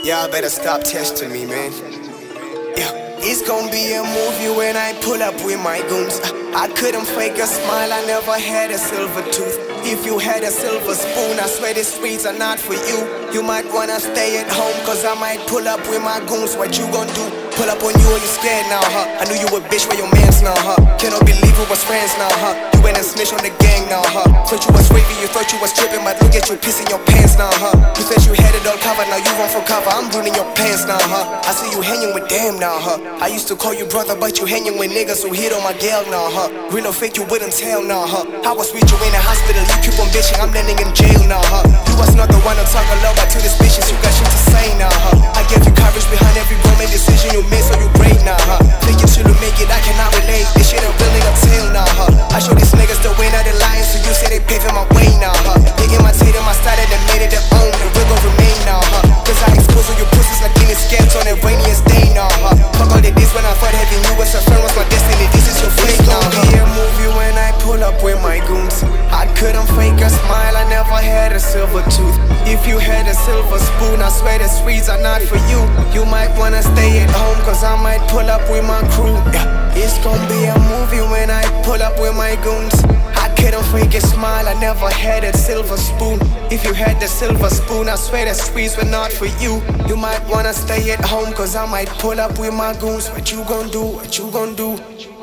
Y'all better stop testing me, man. Yeah. It's gonna be a movie when I pull up with my goons. I couldn't fake a smile, I never had a silver tooth. If you had a silver spoon, I swear the streets are not for you. You might wanna stay at home, cause I might pull up with my goons. What you gon' do? Pull up on you or you scared now, huh? I knew you a bitch where your mans now, huh? Cannot believe we was friends now, huh? You went and snitched on the gang now, huh? Thought you was wavy, you thought you was tripping, but look at you pissing your pants now, huh? You said you had it all covered, now you run for cover. I'm running your pants now, huh? I see you hanging with them now, huh? I used to call you brother, but you hanging with niggas who hit on my gal now, huh? Real or fake, you wouldn't tell now, huh? I was with you in the hospital, you keep on bitching, I'm landing in jail now, huh? You was not the one to talk a lot, but to this bitches, you got shit to say now, huh? I gave you courage behind every moment decision you made, so you great now, huh? Think you should've make it, I cannot relate. This shit ain't building up till now, huh? I show these niggas the way, now they lying, so you say they paving my way now, huh? They imitated my style and they made it their own, the real gon' remain now, huh? Cause I expose all your pussies like Guinness scams on the rainiest day now, huh? Fuck all the days when I thought having you as a friend was my destiny, this is your fate now, huh? It's gonna be a movie when I pull up with my goons. I couldn't fake a smile, I never had a silver tooth. If you had a silver spoon, I swear the streets are not for you. You might wanna stay at home, cause I might pull up with my crew. Yeah. It's gonna be a movie when I pull up with my goons. I couldn't fake a smile, I never had a silver spoon. If you had the silver spoon, I swear the streets were not for you. You might wanna stay at home, cause I might pull up with my goons. What you gon' do? What you gon' do?